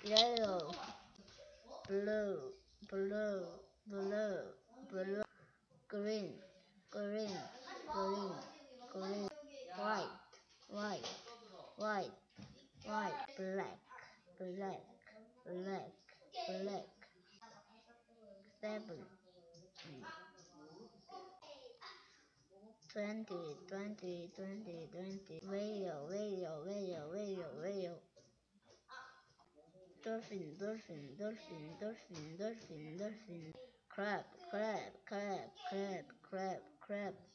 yellow, blue, blue, blue, blue, green, green, green, green, white, white, white, white, black, black, black, black, seven, 20, 20, 20, 20, whale, whale, whale, whale, whale, dolphin, dolphin, dolphin, dolphin, dolphin, dolphin, crab, crab, crab, crab, crab, crab,